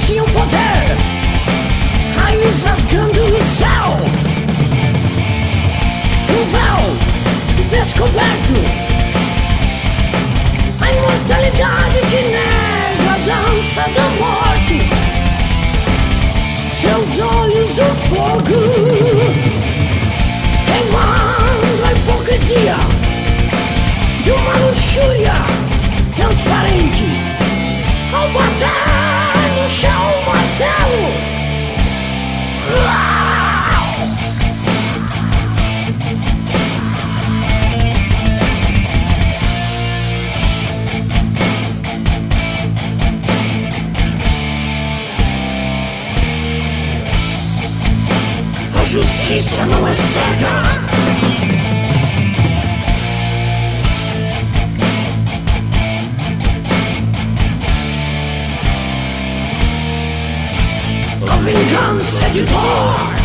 tinham poder, raios rasgando no céu, um véu descoberto, a imortalidade que nega a dança da morte. Seus olhos o fogo, queimando a hipocrisia de uma luxúria transparente. Ao bater no chão o martelo, a justiça não é cega. A vingança de Thor.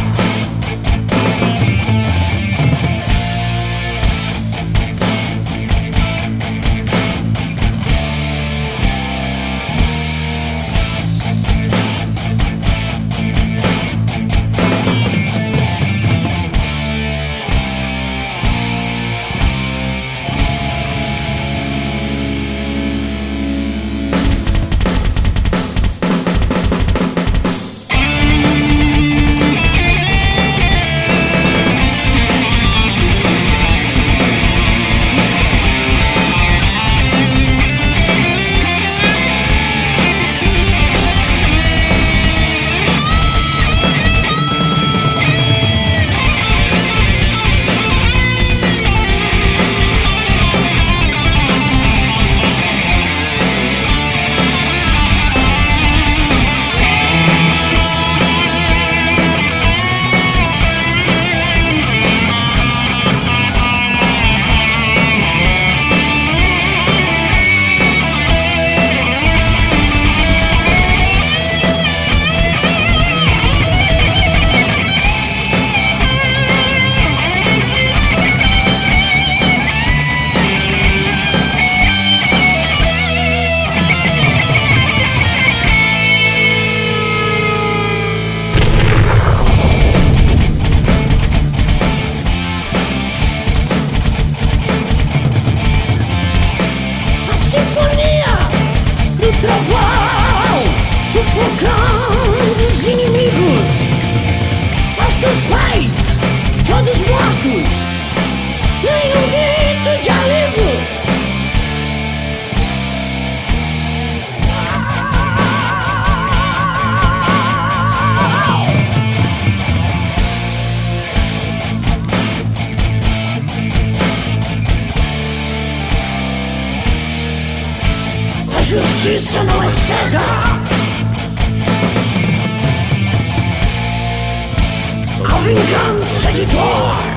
Trovão sufocando os inimigos, nossos pais todos mortos, nenhum grito de alívio. A justiça não é cega. A vingança de Thor.